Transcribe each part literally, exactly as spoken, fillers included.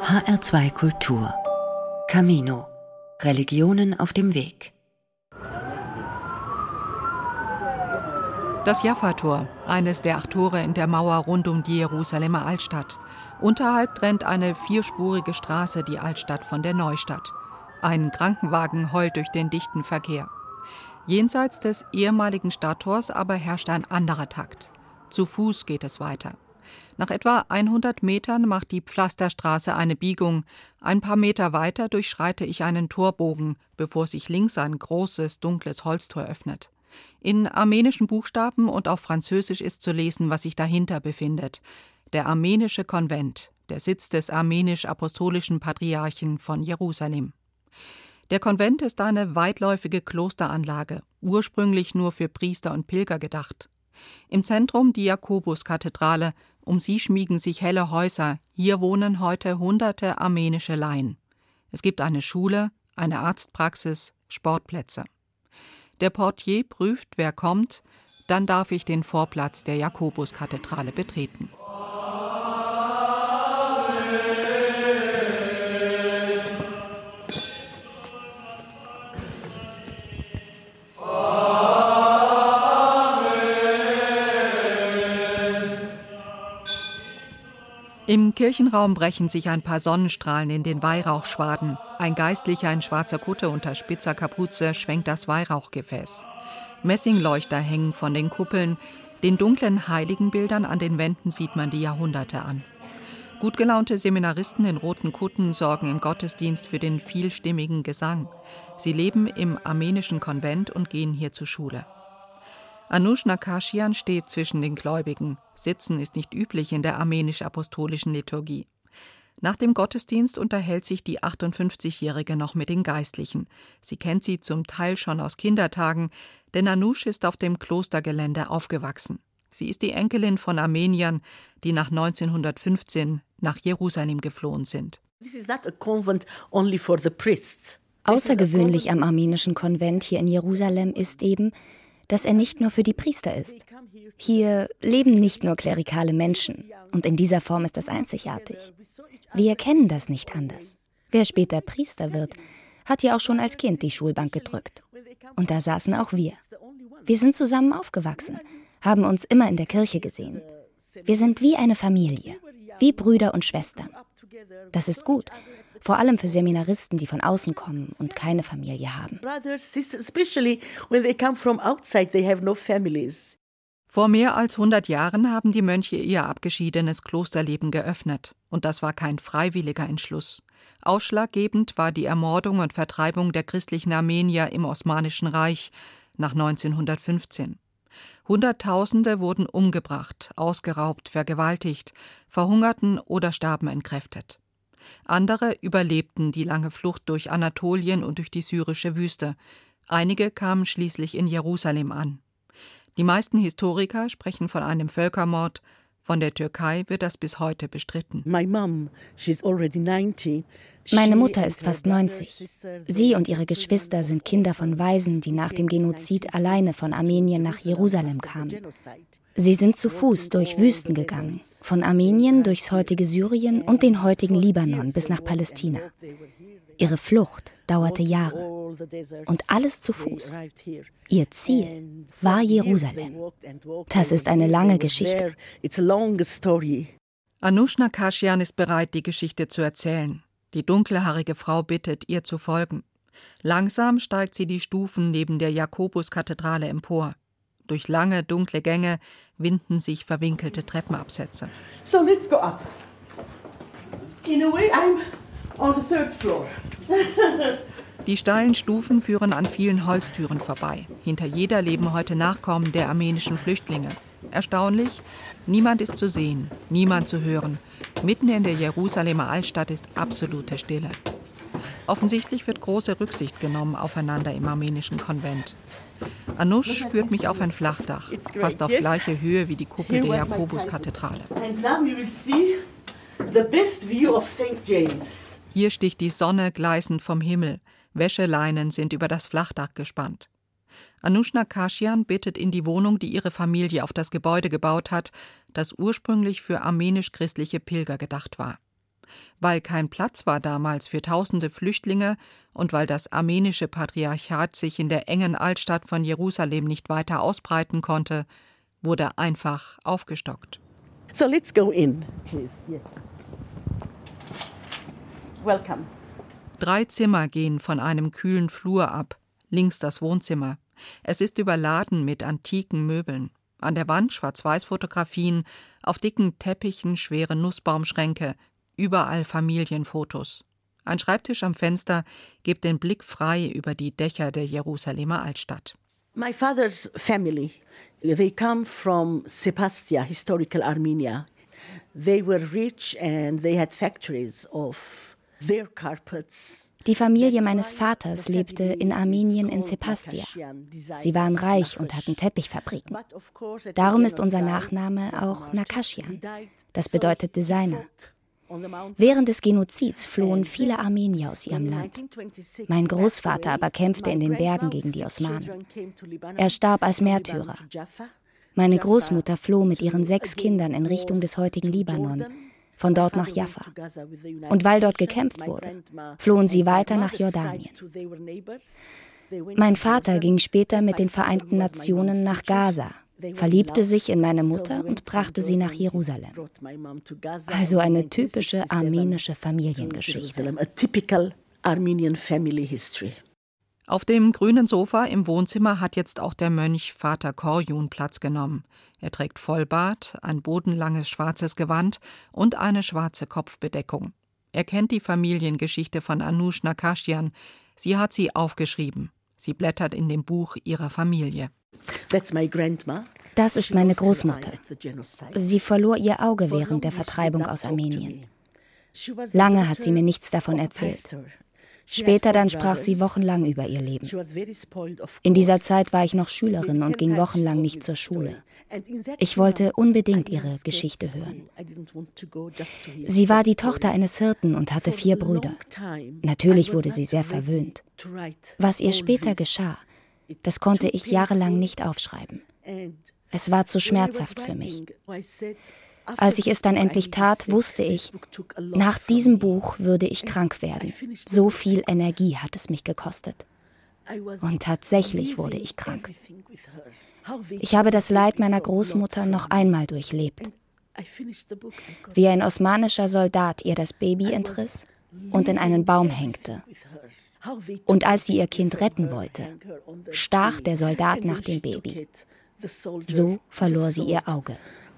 H R zwei Kultur Camino – Religionen auf dem Weg. Das Jaffa-Tor, eines der acht Tore in der Mauer rund um die Jerusalemer Altstadt. Unterhalb trennt eine vierspurige Straße die Altstadt von der Neustadt. Ein Krankenwagen heult durch den dichten Verkehr. Jenseits des ehemaligen Stadttors aber herrscht ein anderer Takt. Zu Fuß geht es weiter. Nach etwa hundert Metern macht die Pflasterstraße eine Biegung. Ein paar Meter weiter durchschreite ich einen Torbogen, bevor sich links ein großes, dunkles Holztor öffnet. In armenischen Buchstaben und auf Französisch ist zu lesen, was sich dahinter befindet. Der armenische Konvent, der Sitz des armenisch-apostolischen Patriarchen von Jerusalem. Der Konvent ist eine weitläufige Klosteranlage, ursprünglich nur für Priester und Pilger gedacht. Im Zentrum die Jakobuskathedrale, um sie schmiegen sich helle Häuser, hier wohnen heute hunderte armenische Laien. Es gibt eine Schule, eine Arztpraxis, Sportplätze. Der Portier prüft, wer kommt, dann darf ich den Vorplatz der Jakobuskathedrale betreten. Im Kirchenraum brechen sich ein paar Sonnenstrahlen in den Weihrauchschwaden. Ein Geistlicher in schwarzer Kutte unter spitzer Kapuze schwenkt das Weihrauchgefäß. Messingleuchter hängen von den Kuppeln. Den dunklen Heiligenbildern an den Wänden sieht man die Jahrhunderte an. Gut gelaunte Seminaristen in roten Kutten sorgen im Gottesdienst für den vielstimmigen Gesang. Sie leben im armenischen Konvent und gehen hier zur Schule. Anush Nakashian steht zwischen den Gläubigen. Sitzen ist nicht üblich in der armenisch-apostolischen Liturgie. Nach dem Gottesdienst unterhält sich die achtundfünfzigjährige noch mit den Geistlichen. Sie kennt sie zum Teil schon aus Kindertagen, denn Anush ist auf dem Klostergelände aufgewachsen. Sie ist die Enkelin von Armeniern, die nach neunzehnhundertfünfzehn nach Jerusalem geflohen sind. Außergewöhnlich am armenischen Konvent hier in Jerusalem ist eben, dass er nicht nur für die Priester ist. Hier leben nicht nur klerikale Menschen und in dieser Form ist das einzigartig. Wir kennen das nicht anders. Wer später Priester wird, hat ja auch schon als Kind die Schulbank gedrückt. Und da saßen auch wir. Wir sind zusammen aufgewachsen, haben uns immer in der Kirche gesehen. Wir sind wie eine Familie, wie Brüder und Schwestern. Das ist gut, vor allem für Seminaristen, die von außen kommen und keine Familie haben. Vor mehr als hundert Jahren haben die Mönche ihr abgeschiedenes Klosterleben geöffnet. Und das war kein freiwilliger Entschluss. Ausschlaggebend war die Ermordung und Vertreibung der christlichen Armenier im Osmanischen Reich nach neunzehnhundertfünfzehn. Hunderttausende wurden umgebracht, ausgeraubt, vergewaltigt, verhungerten oder starben entkräftet. Andere überlebten die lange Flucht durch Anatolien und durch die syrische Wüste. Einige kamen schließlich in Jerusalem an. Die meisten Historiker sprechen von einem Völkermord. Von der Türkei wird das bis heute bestritten. Meine Mutter ist fast neunzig. Sie und ihre Geschwister sind Kinder von Waisen, die nach dem Genozid alleine von Armenien nach Jerusalem kamen. Sie sind zu Fuß durch Wüsten gegangen, von Armenien durchs heutige Syrien und den heutigen Libanon bis nach Palästina. Ihre Flucht dauerte Jahre und alles zu Fuß. Ihr Ziel war Jerusalem. Das ist eine lange Geschichte. Anush Nakashian ist bereit, die Geschichte zu erzählen. Die dunkelhaarige Frau bittet, ihr zu folgen. Langsam steigt sie die Stufen neben der Jakobuskathedrale empor. Durch lange, dunkle Gänge winden sich verwinkelte Treppenabsätze. So let's go up. In a way I'm on the third floor. Die steilen Stufen führen an vielen Holztüren vorbei. Hinter jeder leben heute Nachkommen der armenischen Flüchtlinge. Erstaunlich, niemand ist zu sehen, niemand zu hören. Mitten in der Jerusalemer Altstadt ist absolute Stille. Offensichtlich wird große Rücksicht genommen aufeinander im armenischen Konvent. Anush führt mich auf ein Flachdach, fast auf gleiche Höhe wie die Kuppel der Jakobuskathedrale. Hier sticht die Sonne gleißend vom Himmel. Wäscheleinen sind über das Flachdach gespannt. Anush Nakashian bittet in die Wohnung, die ihre Familie auf das Gebäude gebaut hat, das ursprünglich für armenisch-christliche Pilger gedacht war. Weil kein Platz war damals für tausende Flüchtlinge und weil das armenische Patriarchat sich in der engen Altstadt von Jerusalem nicht weiter ausbreiten konnte, wurde einfach aufgestockt. So let's go in, please. Yes. Welcome. Drei Zimmer gehen von einem kühlen Flur ab. Links das Wohnzimmer. Es ist überladen mit antiken Möbeln. An der Wand Schwarz-Weiß-Fotografien, auf dicken Teppichen schwere Nussbaumschränke, überall Familienfotos. Ein Schreibtisch am Fenster gibt den Blick frei über die Dächer der Jerusalemer Altstadt. My father's family, they come from Sebastia, historical Armenia. They were rich and they had factories of their carpets. Die Familie meines Vaters lebte in Armenien in Sebastia. Sie waren reich und hatten Teppichfabriken. Darum ist unser Nachname auch Nakashian. Das bedeutet Designer. Während des Genozids flohen viele Armenier aus ihrem Land. Mein Großvater aber kämpfte in den Bergen gegen die Osmanen. Er starb als Märtyrer. Meine Großmutter floh mit ihren sechs Kindern in Richtung des heutigen Libanon, von dort nach Jaffa. Und weil dort gekämpft wurde, flohen sie weiter nach Jordanien. Mein Vater ging später mit den Vereinten Nationen nach Gaza, verliebte sich in meine Mutter und brachte sie nach Jerusalem. Also eine typische armenische Familiengeschichte. Auf dem grünen Sofa im Wohnzimmer hat jetzt auch der Mönch Vater Korjun Platz genommen. Er trägt Vollbart, ein bodenlanges schwarzes Gewand und eine schwarze Kopfbedeckung. Er kennt die Familiengeschichte von Anush Nakashian. Sie hat sie aufgeschrieben. Sie blättert in dem Buch ihrer Familie. Das ist meine Großmutter. Sie verlor ihr Auge während der Vertreibung aus Armenien. Lange hat sie mir nichts davon erzählt. Später dann sprach sie wochenlang über ihr Leben. In dieser Zeit war ich noch Schülerin und ging wochenlang nicht zur Schule. Ich wollte unbedingt ihre Geschichte hören. Sie war die Tochter eines Hirten und hatte vier Brüder. Natürlich wurde sie sehr verwöhnt. Was ihr später geschah, das konnte ich jahrelang nicht aufschreiben. Es war zu schmerzhaft für mich. Als ich es dann endlich tat, wusste ich, nach diesem Buch würde ich krank werden. So viel Energie hat es mich gekostet. Und tatsächlich wurde ich krank. Ich habe das Leid meiner Großmutter noch einmal durchlebt. Wie ein osmanischer Soldat ihr das Baby entriss und in einen Baum hängte. Und als sie ihr Kind retten wollte, stach der Soldat nach dem Baby. So verlor sie ihr Auge.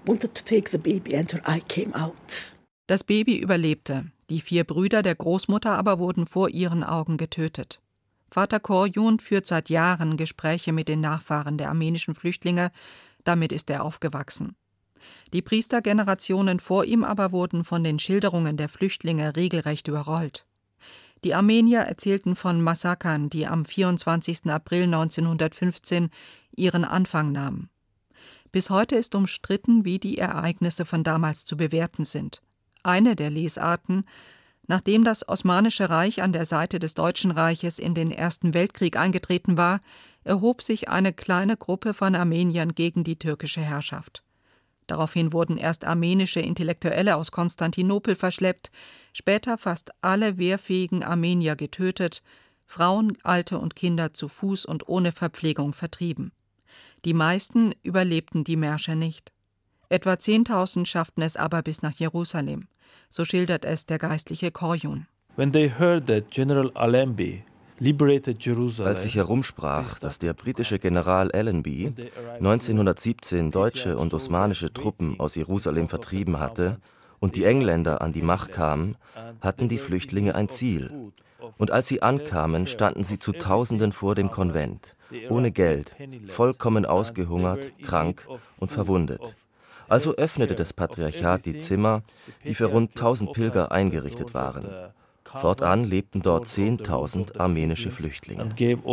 Das Baby überlebte. Die vier Brüder der Großmutter aber wurden vor ihren Augen getötet. Vater Korjun führt seit Jahren Gespräche mit den Nachfahren der armenischen Flüchtlinge. Damit ist er aufgewachsen. Die Priestergenerationen vor ihm aber wurden von den Schilderungen der Flüchtlinge regelrecht überrollt. Die Armenier erzählten von Massakern, die am vierundzwanzigsten April neunzehnhundertfünfzehn ihren Anfang nahmen. Bis heute ist umstritten, wie die Ereignisse von damals zu bewerten sind. Eine der Lesarten: Nachdem das Osmanische Reich an der Seite des Deutschen Reiches in den Ersten Weltkrieg eingetreten war, erhob sich eine kleine Gruppe von Armeniern gegen die türkische Herrschaft. Daraufhin wurden erst armenische Intellektuelle aus Konstantinopel verschleppt, später fast alle wehrfähigen Armenier getötet, Frauen, Alte und Kinder zu Fuß und ohne Verpflegung vertrieben. Die meisten überlebten die Märsche nicht. Etwa zehntausend schafften es aber bis nach Jerusalem. So schildert es der geistliche Korjun. When they heard that General Allenby liberated Jerusalem, Als sich herumsprach, dass der britische General Allenby neunzehnhundertsiebzehn deutsche und osmanische Truppen aus Jerusalem vertrieben hatte und die Engländer an die Macht kamen, hatten die Flüchtlinge ein Ziel. Und als sie ankamen, standen sie zu Tausenden vor dem Konvent, ohne Geld, vollkommen ausgehungert, krank und verwundet. Also öffnete das Patriarchat die Zimmer, die für rund tausend Pilger eingerichtet waren. Fortan lebten dort zehntausend armenische Flüchtlinge.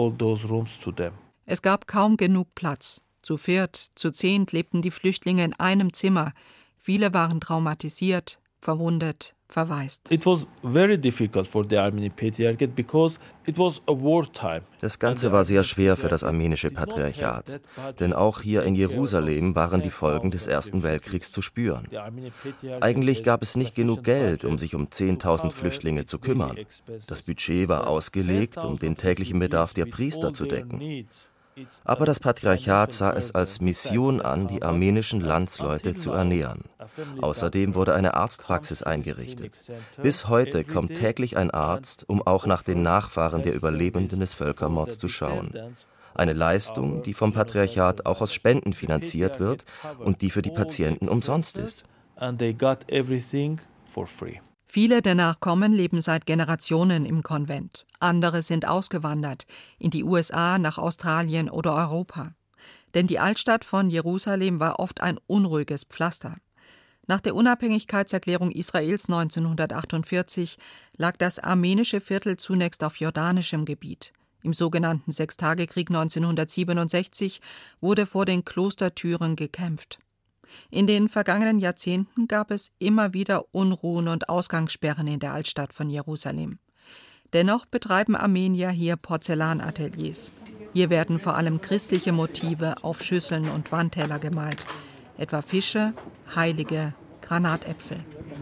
Es gab kaum genug Platz. Zu viert, zu zehnt lebten die Flüchtlinge in einem Zimmer. Viele waren traumatisiert, verwundet, verweist. It was very difficult for the Armenian Patriarchate because it was a wartime. Das Ganze war sehr schwer für das armenische Patriarchat, denn auch hier in Jerusalem waren die Folgen des Ersten Weltkriegs zu spüren. Eigentlich gab es nicht genug Geld, um sich um zehntausend Flüchtlinge zu kümmern. Das Budget war ausgelegt, um den täglichen Bedarf der Priester zu decken. Aber das Patriarchat sah es als Mission an, die armenischen Landsleute zu ernähren. Außerdem wurde eine Arztpraxis eingerichtet. Bis heute kommt täglich ein Arzt, um auch nach den Nachfahren der Überlebenden des Völkermords zu schauen. Eine Leistung, die vom Patriarchat auch aus Spenden finanziert wird und die für die Patienten umsonst ist. Viele der Nachkommen leben seit Generationen im Konvent. Andere sind ausgewandert, in die U S A, nach Australien oder Europa. Denn die Altstadt von Jerusalem war oft ein unruhiges Pflaster. Nach der Unabhängigkeitserklärung Israels neunzehnhundertachtundvierzig lag das armenische Viertel zunächst auf jordanischem Gebiet. Im sogenannten Sechstagekrieg neunzehnhundertsiebenundsechzig wurde vor den Klostertüren gekämpft. In den vergangenen Jahrzehnten gab es immer wieder Unruhen und Ausgangssperren in der Altstadt von Jerusalem. Dennoch betreiben Armenier hier Porzellanateliers. Hier werden vor allem christliche Motive auf Schüsseln und Wandteller gemalt, etwa Fische, Heilige, Granatäpfel.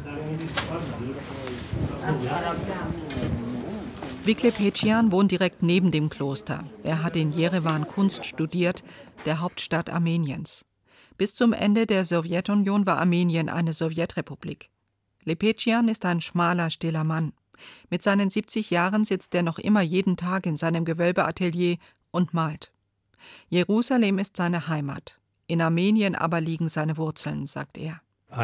Vikle Pecian wohnt direkt neben dem Kloster. Er hat in Jerewan Kunst studiert, der Hauptstadt Armeniens. Bis zum Ende der Sowjetunion war Armenien eine Sowjetrepublik. Lepecian ist ein schmaler, stiller Mann. Mit seinen siebzig Jahren sitzt er noch immer jeden Tag in seinem Gewölbeatelier und malt. Jerusalem ist seine Heimat. In Armenien aber liegen seine Wurzeln, sagt er.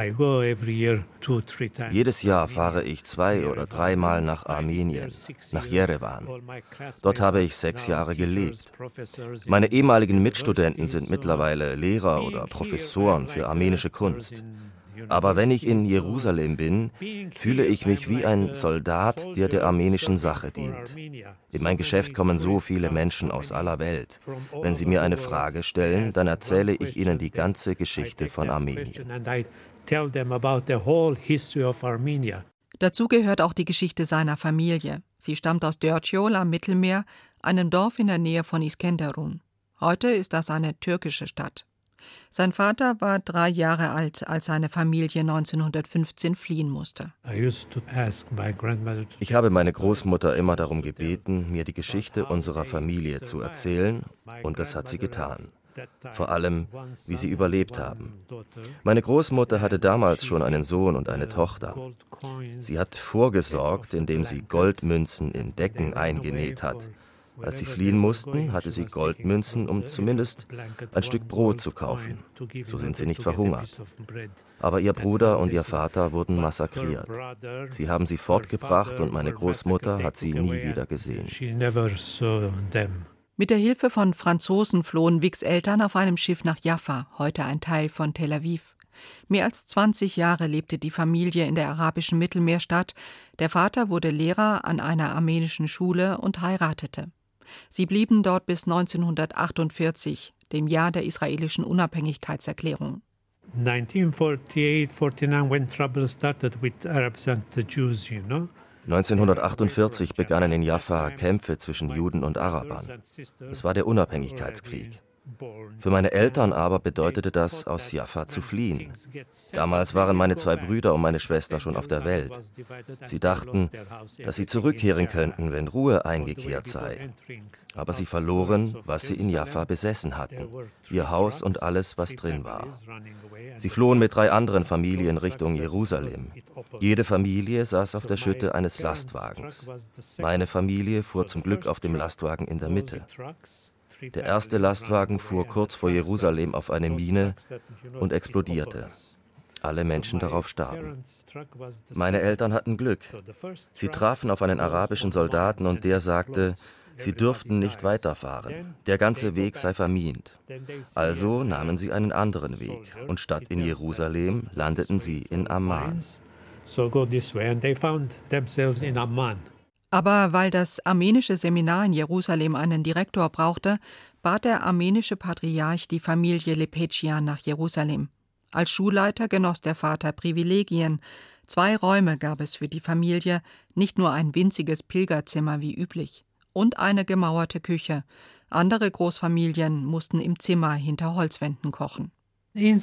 Jedes Jahr fahre ich zwei oder dreimal nach Armenien, nach Jerewan. Dort habe ich sechs Jahre gelebt. Meine ehemaligen Mitstudenten sind mittlerweile Lehrer oder Professoren für armenische Kunst. Aber wenn ich in Jerusalem bin, fühle ich mich wie ein Soldat, der der armenischen Sache dient. In mein Geschäft kommen so viele Menschen aus aller Welt. Wenn sie mir eine Frage stellen, dann erzähle ich ihnen die ganze Geschichte von Armenien. Dazu gehört auch die Geschichte seiner Familie. Sie stammt aus Dörtjol am Mittelmeer, einem Dorf in der Nähe von Iskenderun. Heute ist das eine türkische Stadt. Sein Vater war drei Jahre alt, als seine Familie neunzehnhundertfünfzehn fliehen musste. Ich habe meine Großmutter immer darum gebeten, mir die Geschichte unserer Familie zu erzählen, und das hat sie getan. Vor allem, wie sie überlebt haben. Meine Großmutter hatte damals schon einen Sohn und eine Tochter. Sie hat vorgesorgt, indem sie Goldmünzen in Decken eingenäht hat. Als sie fliehen mussten, hatte sie Goldmünzen, um zumindest ein Stück Brot zu kaufen. So sind sie nicht verhungert. Aber ihr Bruder und ihr Vater wurden massakriert. Sie haben sie fortgebracht und meine Großmutter hat sie nie wieder gesehen. Mit der Hilfe von Franzosen flohen Vics Eltern auf einem Schiff nach Jaffa, heute ein Teil von Tel Aviv. Mehr als zwanzig Jahre lebte die Familie in der arabischen Mittelmeerstadt. Der Vater wurde Lehrer an einer armenischen Schule und heiratete. Sie blieben dort bis neunzehnhundertachtundvierzig, dem Jahr der israelischen Unabhängigkeitserklärung. neunzehnhundertachtundvierzig begannen in Jaffa Kämpfe zwischen Juden und Arabern. Es war der Unabhängigkeitskrieg. Für meine Eltern aber bedeutete das, aus Jaffa zu fliehen. Damals waren meine zwei Brüder und meine Schwester schon auf der Welt. Sie dachten, dass sie zurückkehren könnten, wenn Ruhe eingekehrt sei. Aber sie verloren, was sie in Jaffa besessen hatten, ihr Haus und alles, was drin war. Sie flohen mit drei anderen Familien Richtung Jerusalem. Jede Familie saß auf der Schütte eines Lastwagens. Meine Familie fuhr zum Glück auf dem Lastwagen in der Mitte. Der erste Lastwagen fuhr kurz vor Jerusalem auf eine Mine und explodierte. Alle Menschen darauf starben. Meine Eltern hatten Glück. Sie trafen auf einen arabischen Soldaten und der sagte, sie dürften nicht weiterfahren. Der ganze Weg sei vermint. Also nahmen sie einen anderen Weg und statt in Jerusalem landeten sie in Amman. Aber weil das armenische Seminar in Jerusalem einen Direktor brauchte, bat der armenische Patriarch die Familie Lepecian nach Jerusalem. Als Schulleiter genoss der Vater Privilegien. Zwei Räume gab es für die Familie, nicht nur ein winziges Pilgerzimmer wie üblich, und eine gemauerte Küche. Andere Großfamilien mussten im Zimmer hinter Holzwänden kochen. Im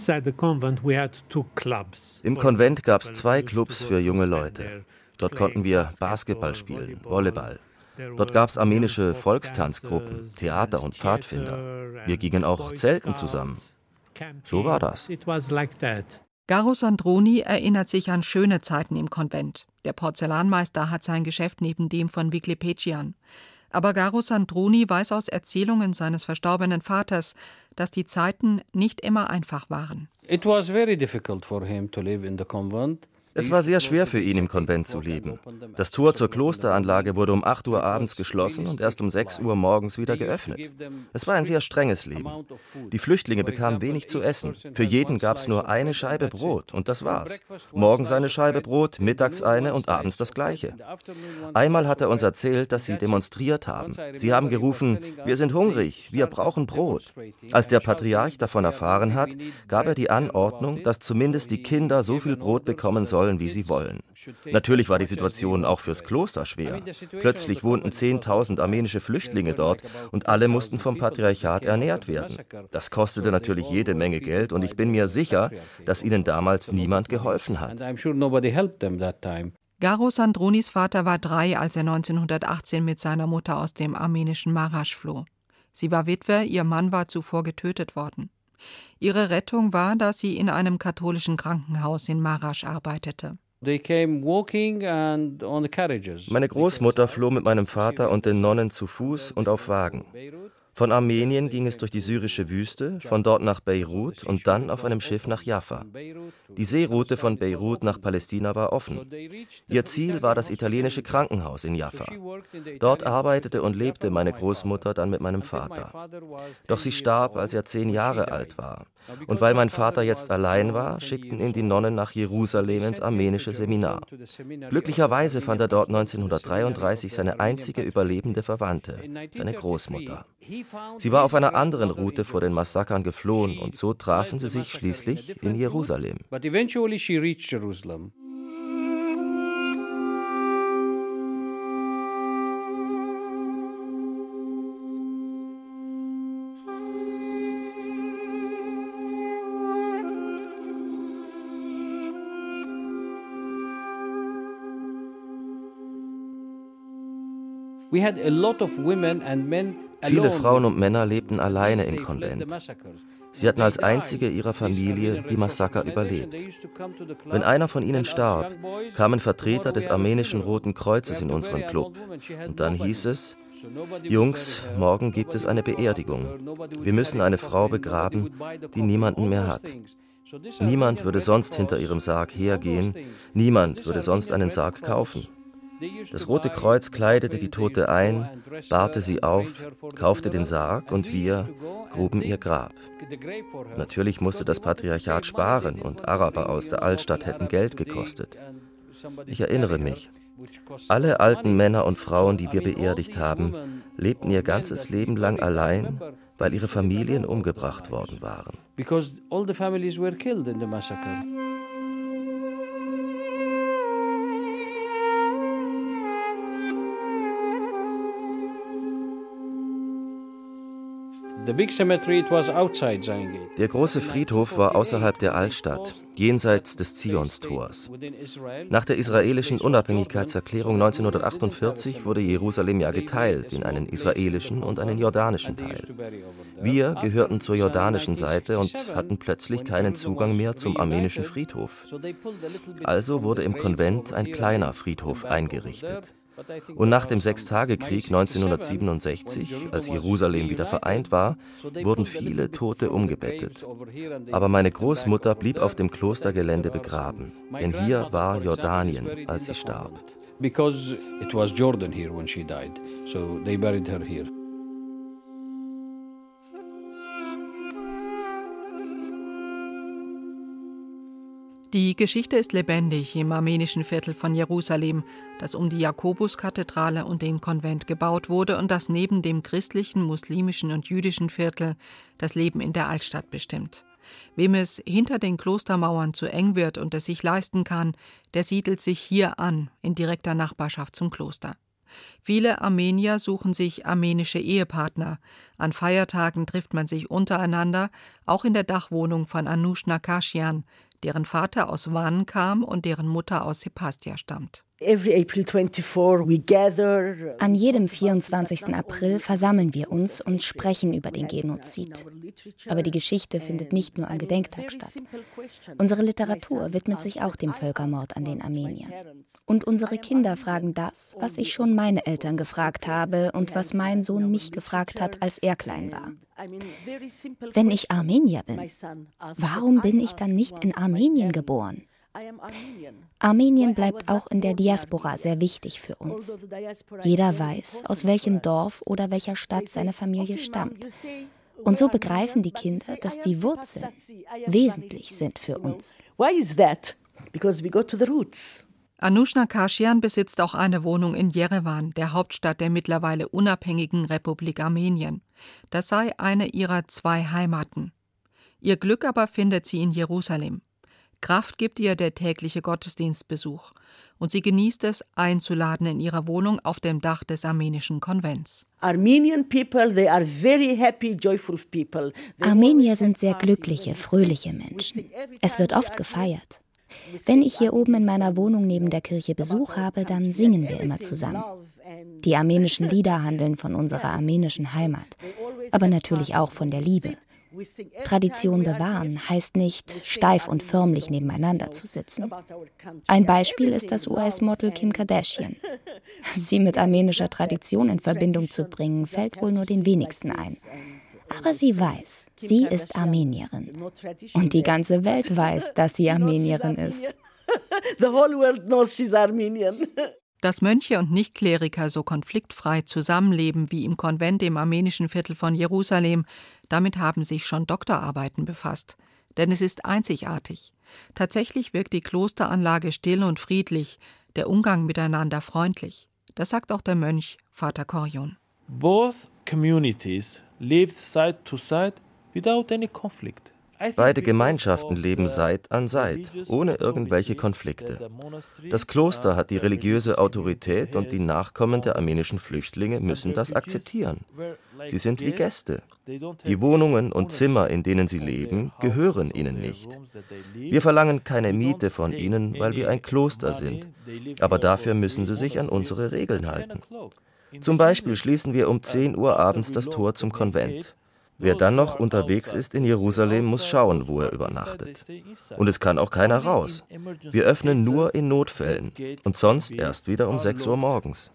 Konvent gab es zwei Clubs für junge Leute. Dort konnten wir Basketball spielen, Volleyball. Dort gab es armenische Volkstanzgruppen, Theater und Pfadfinder. Wir gingen auch zelten zusammen. So war das. Garo Sandroni erinnert sich an schöne Zeiten im Konvent. Der Porzellanmeister hat sein Geschäft neben dem von Vigle Pecian. Aber Garo Sandroni weiß aus Erzählungen seines verstorbenen Vaters, dass die Zeiten nicht immer einfach waren. It was very difficult for him to live in the convent. Es war sehr schwer für ihn, im Konvent zu leben. Das Tor zur Klosteranlage wurde um acht Uhr abends geschlossen und erst um sechs Uhr morgens wieder geöffnet. Es war ein sehr strenges Leben. Die Flüchtlinge bekamen wenig zu essen. Für jeden gab es nur eine Scheibe Brot und das war's. Morgens eine Scheibe Brot, mittags eine und abends das Gleiche. Einmal hat er uns erzählt, dass sie demonstriert haben. Sie haben gerufen, wir sind hungrig, wir brauchen Brot. Als der Patriarch davon erfahren hat, gab er die Anordnung, dass zumindest die Kinder so viel Brot bekommen sollen, wie sie wollen. Natürlich war die Situation auch fürs Kloster schwer. Plötzlich wohnten zehntausend armenische Flüchtlinge dort und alle mussten vom Patriarchat ernährt werden. Das kostete natürlich jede Menge Geld und ich bin mir sicher, dass ihnen damals niemand geholfen hat. Garo Sandronis Vater war drei, als er neunzehnhundertachtzehn mit seiner Mutter aus dem armenischen Marasch floh. Sie war Witwe, ihr Mann war zuvor getötet worden. Ihre Rettung war, dass sie in einem katholischen Krankenhaus in Marasch arbeitete. They came walking and on the carriages. Meine Großmutter floh mit meinem Vater und den Nonnen zu Fuß und auf Wagen. Von Armenien ging es durch die syrische Wüste, von dort nach Beirut und dann auf einem Schiff nach Jaffa. Die Seeroute von Beirut nach Palästina war offen. Ihr Ziel war das italienische Krankenhaus in Jaffa. Dort arbeitete und lebte meine Großmutter dann mit meinem Vater. Doch sie starb, als er zehn Jahre alt war. Und weil mein Vater jetzt allein war, schickten ihn die Nonnen nach Jerusalem ins armenische Seminar. Glücklicherweise fand er dort neunzehnhundertdreiunddreißig seine einzige überlebende Verwandte, seine Großmutter. Sie war auf einer anderen Route vor den Massakern geflohen und so trafen sie sich schließlich in Jerusalem. But eventually she reached Jerusalem. We had a lot of women and men. Viele Frauen und Männer lebten alleine im Konvent. Sie hatten als einzige ihrer Familie die Massaker überlebt. Wenn einer von ihnen starb, kamen Vertreter des armenischen Roten Kreuzes in unseren Club. Und dann hieß es, Jungs, morgen gibt es eine Beerdigung. Wir müssen eine Frau begraben, die niemanden mehr hat. Niemand würde sonst hinter ihrem Sarg hergehen, niemand würde sonst einen Sarg kaufen. Das Rote Kreuz kleidete die Tote ein, bahrte sie auf, kaufte den Sarg und wir gruben ihr Grab. Natürlich musste das Patriarchat sparen und Araber aus der Altstadt hätten Geld gekostet. Ich erinnere mich, alle alten Männer und Frauen, die wir beerdigt haben, lebten ihr ganzes Leben lang allein, weil ihre Familien umgebracht worden waren. Because all the families were killed in the massacre. Der große Friedhof war außerhalb der Altstadt, jenseits des Zionstors. Nach der israelischen Unabhängigkeitserklärung neunzehnhundertachtundvierzig wurde Jerusalem ja geteilt in einen israelischen und einen jordanischen Teil. Wir gehörten zur jordanischen Seite und hatten plötzlich keinen Zugang mehr zum armenischen Friedhof. Also wurde im Konvent ein kleiner Friedhof eingerichtet. Und nach dem Sechstagekrieg neunzehnhundertsiebenundsechzig, als Jerusalem wieder vereint war, wurden viele Tote umgebettet. Aber meine Großmutter blieb auf dem Klostergelände begraben, denn hier war Jordanien, als sie starb. Because it was Jordan here when she died, so they buried her here. Die Geschichte ist lebendig im armenischen Viertel von Jerusalem, das um die Jakobuskathedrale und den Konvent gebaut wurde und das neben dem christlichen, muslimischen und jüdischen Viertel das Leben in der Altstadt bestimmt. Wem es hinter den Klostermauern zu eng wird und es sich leisten kann, der siedelt sich hier an, in direkter Nachbarschaft zum Kloster. Viele Armenier suchen sich armenische Ehepartner. An Feiertagen trifft man sich untereinander, auch in der Dachwohnung von Anush Nakashian, deren Vater aus Van kam und deren Mutter aus Sepastia stammt. An jedem vierundzwanzigsten April versammeln wir uns und sprechen über den Genozid. Aber die Geschichte findet nicht nur am Gedenktag statt. Unsere Literatur widmet sich auch dem Völkermord an den Armeniern. Und unsere Kinder fragen das, was ich schon meine Eltern gefragt habe und was mein Sohn mich gefragt hat, als er klein war. Wenn ich Armenier bin, warum bin ich dann nicht in Armenien geboren? Armenien bleibt auch in der Diaspora sehr wichtig für uns. Jeder weiß, aus welchem Dorf oder welcher Stadt seine Familie stammt. Und so begreifen die Kinder, dass die Wurzeln wesentlich sind für uns. Anush Nakashian besitzt auch eine Wohnung in Jerewan, der Hauptstadt der mittlerweile unabhängigen Republik Armenien. Das sei eine ihrer zwei Heimaten. Ihr Glück aber findet sie in Jerusalem. Kraft gibt ihr der tägliche Gottesdienstbesuch und sie genießt es, einzuladen in ihrer Wohnung auf dem Dach des armenischen Konvents. Armenier sind sehr glückliche, fröhliche Menschen. Es wird oft gefeiert. Wenn ich hier oben in meiner Wohnung neben der Kirche Besuch habe, dann singen wir immer zusammen. Die armenischen Lieder handeln von unserer armenischen Heimat, aber natürlich auch von der Liebe. Tradition bewahren heißt nicht, steif und förmlich nebeneinander zu sitzen. Ein Beispiel ist das U S-Model Kim Kardashian. Sie mit armenischer Tradition in Verbindung zu bringen, fällt wohl nur den wenigsten ein. Aber sie weiß, sie ist Armenierin. Und die ganze Welt weiß, dass sie Armenierin ist. Dass Mönche und Nichtkleriker so konfliktfrei zusammenleben wie im Konvent im armenischen Viertel von Jerusalem, damit haben sich schon Doktorarbeiten befasst. Denn es ist einzigartig. Tatsächlich wirkt die Klosteranlage still und friedlich, der Umgang miteinander freundlich. Das sagt auch der Mönch Vater Korjon. Both communities lived side to side without any conflict. Beide Gemeinschaften leben Seit an Seit, ohne irgendwelche Konflikte. Das Kloster hat die religiöse Autorität und die Nachkommen der armenischen Flüchtlinge müssen das akzeptieren. Sie sind wie Gäste. Die Wohnungen und Zimmer, in denen sie leben, gehören ihnen nicht. Wir verlangen keine Miete von ihnen, weil wir ein Kloster sind. Aber dafür müssen sie sich an unsere Regeln halten. Zum Beispiel schließen wir um zehn Uhr abends das Tor zum Konvent. Wer dann noch unterwegs ist in Jerusalem, muss schauen, wo er übernachtet. Und es kann auch keiner raus. Wir öffnen nur in Notfällen und sonst erst wieder um sechs Uhr morgens.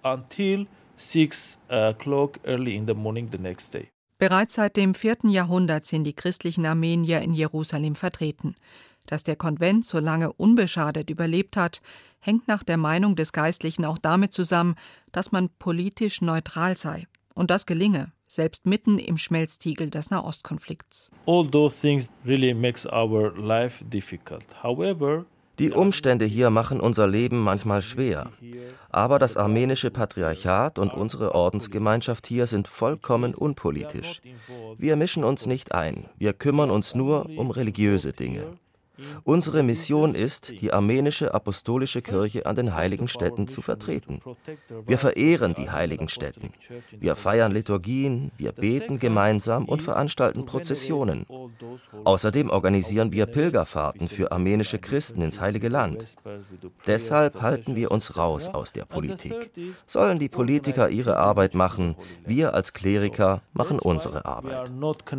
Bereits seit dem vierten Jahrhundert sind die christlichen Armenier in Jerusalem vertreten. Dass der Konvent so lange unbeschadet überlebt hat, hängt nach der Meinung des Geistlichen auch damit zusammen, dass man politisch neutral sei. Und das gelinge, selbst mitten im Schmelztiegel des Nahostkonflikts. All those things really makes our life difficult. However, die Umstände hier machen unser Leben manchmal schwer. Aber das armenische Patriarchat und unsere Ordensgemeinschaft hier sind vollkommen unpolitisch. Wir mischen uns nicht ein, wir kümmern uns nur um religiöse Dinge. Unsere Mission ist, die armenische apostolische Kirche an den heiligen Stätten zu vertreten. Wir verehren die heiligen Stätten. Wir feiern Liturgien, wir beten gemeinsam und veranstalten Prozessionen. Außerdem organisieren wir Pilgerfahrten für armenische Christen ins Heilige Land. Deshalb halten wir uns raus aus der Politik. Sollen die Politiker ihre Arbeit machen, wir als Kleriker machen unsere Arbeit.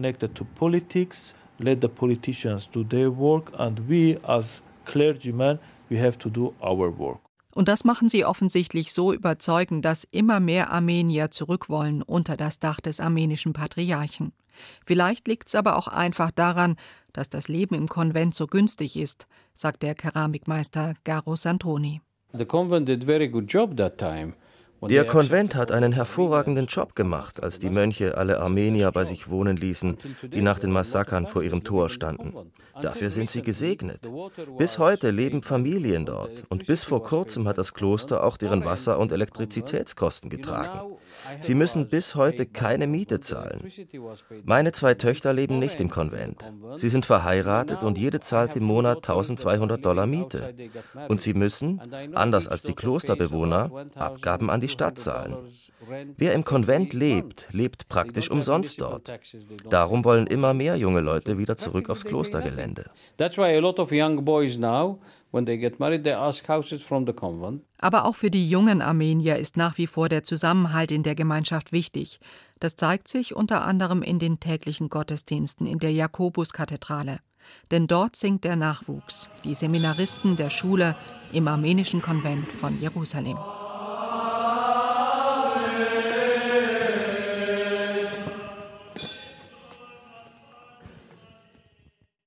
Let the politicians do their work and we as clergymen, we have to do our work. Und das machen sie offensichtlich so überzeugend, dass immer mehr Armenier zurückwollen unter das Dach des armenischen Patriarchen. Vielleicht liegt es aber auch einfach daran, dass das Leben im Konvent so günstig ist, sagt der Keramikmeister Garos Antoni. The convent did very good job that time. Der Konvent hat einen hervorragenden Job gemacht, als die Mönche alle Armenier bei sich wohnen ließen, die nach den Massakern vor ihrem Tor standen. Dafür sind sie gesegnet. Bis heute leben Familien dort und bis vor kurzem hat das Kloster auch deren Wasser- und Elektrizitätskosten getragen. Sie müssen bis heute keine Miete zahlen. Meine zwei Töchter leben nicht im Konvent. Sie sind verheiratet und jede zahlt im Monat eintausendzweihundert Dollar Miete. Und sie müssen, anders als die Klosterbewohner, Abgaben an die Stadt zahlen. Wer im Konvent lebt, lebt praktisch umsonst dort. Darum wollen immer mehr junge Leute wieder zurück aufs Klostergelände. That's why a lot of young boys now, when they get married, they ask houses from the convent. Aber auch für die jungen Armenier ist nach wie vor der Zusammenhalt in der Gemeinschaft wichtig. Das zeigt sich unter anderem in den täglichen Gottesdiensten in der Jakobuskathedrale. Denn dort singt der Nachwuchs, die Seminaristen der Schule im armenischen Konvent von Jerusalem.